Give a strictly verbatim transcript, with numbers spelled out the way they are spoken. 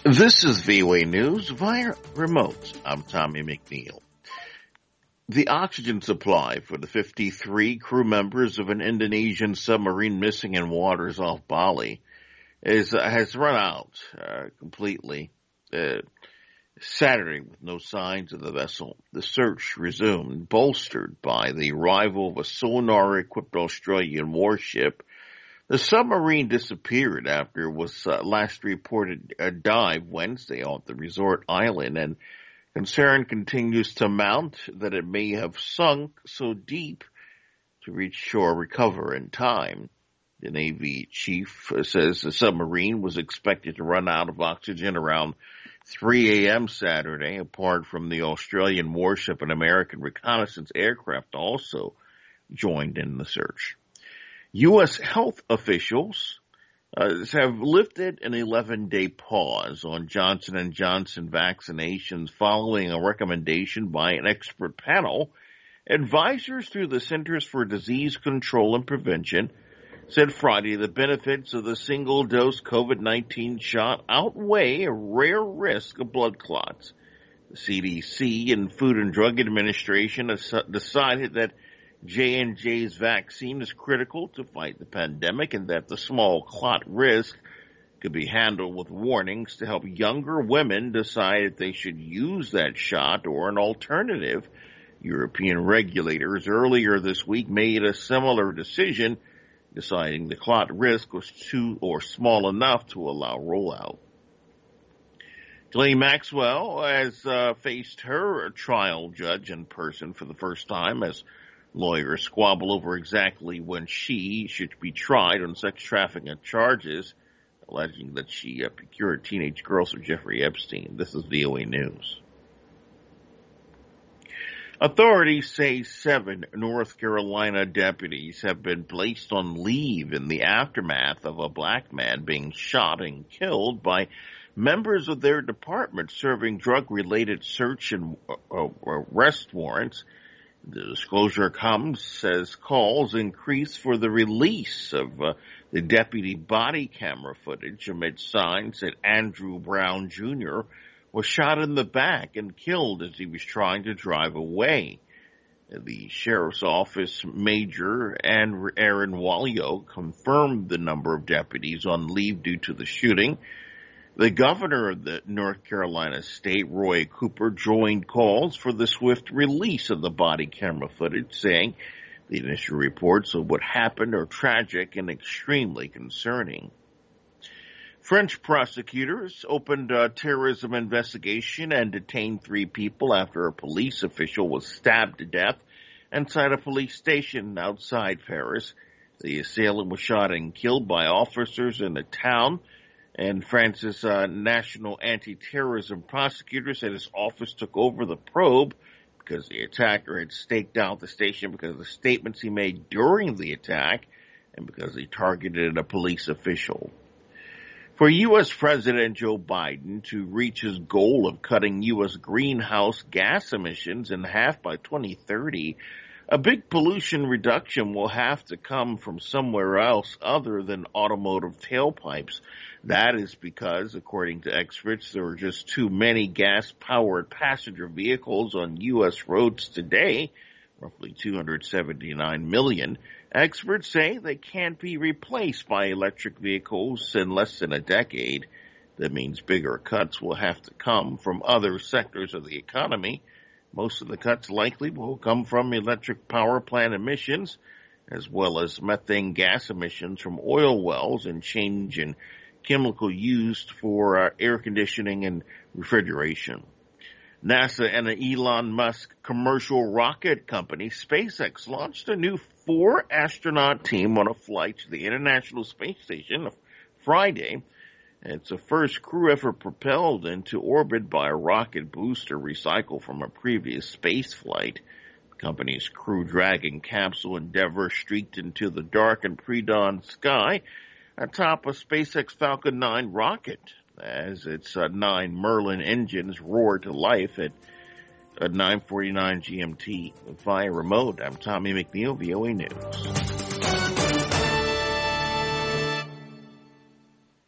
This is V O A News via remote. I'm Tommy McNeil. The oxygen supply for the fifty-three crew members of an Indonesian submarine missing in waters off Bali is uh, has run out uh, completely uh, Saturday with no signs of the vessel. The search resumed, bolstered by the arrival of a sonar-equipped Australian warship. The submarine disappeared after it was uh, last reported a dive Wednesday off the resort island, and concern continues to mount that it may have sunk so deep to reach shore recover in time. The Navy chief says the submarine was expected to run out of oxygen around three a.m. Saturday. Apart from the Australian warship, an American reconnaissance aircraft also joined in the search. U S health officials uh, have lifted an eleven-day pause on Johnson and Johnson vaccinations following a recommendation by an expert panel. Advisors through the Centers for Disease Control and Prevention said Friday the benefits of the single-dose COVID nineteen shot outweigh a rare risk of blood clots. The C D C and Food and Drug Administration has decided that J and J's vaccine is critical to fight the pandemic and that the small clot risk could be handled with warnings to help younger women decide if they should use that shot or an alternative. European regulators earlier this week made a similar decision, deciding the clot risk was too or small enough to allow rollout. Ghislaine Maxwell has uh, faced her trial judge in person for the first time as lawyers squabble over exactly when she should be tried on sex trafficking charges, alleging that she uh, procured teenage girls for Jeffrey Epstein. This is V O A News. Authorities say seven North Carolina deputies have been placed on leave in the aftermath of a black man being shot and killed by members of their department serving drug-related search and uh, arrest warrants. The disclosure comes as calls increase for the release of uh, the deputy body camera footage amid signs that Andrew Brown Junior was shot in the back and killed as he was trying to drive away. The sheriff's office major Aaron Wallio confirmed the number of deputies on leave due to the shooting. The governor of the North Carolina state, Roy Cooper, joined calls for the swift release of the body camera footage, saying the initial reports of what happened are tragic and extremely concerning. French prosecutors opened a terrorism investigation and detained three people after a police official was stabbed to death inside a police station outside Paris. The assailant was shot and killed by officers in the town. And France's uh, National Anti-Terrorism Prosecutor said his office took over the probe because the attacker had staked out the station because of the statements he made during the attack and because he targeted a police official. For U S. President Joe Biden to reach his goal of cutting U S greenhouse gas emissions in half by twenty thirty, a big pollution reduction will have to come from somewhere else other than automotive tailpipes. That is because, according to experts, there are just too many gas-powered passenger vehicles on U S roads today, roughly two hundred seventy-nine million. Experts say they can't be replaced by electric vehicles in less than a decade. That means bigger cuts will have to come from other sectors of the economy. Most of the cuts likely will come from electric power plant emissions, as well as methane gas emissions from oil wells and change in chemical used for uh, air conditioning and refrigeration. NASA and an Elon Musk commercial rocket company, SpaceX, launched a new four-astronaut team on a flight to the International Space Station Friday. It's the first crew ever propelled into orbit by a rocket booster recycled from a previous space flight. The company's Crew Dragon capsule Endeavour streaked into the dark and pre-dawn sky atop a SpaceX Falcon nine rocket as its uh, nine Merlin engines roared to life at, at nine forty-nine G M T. Via remote, I'm Tommy McNeil, V O A News.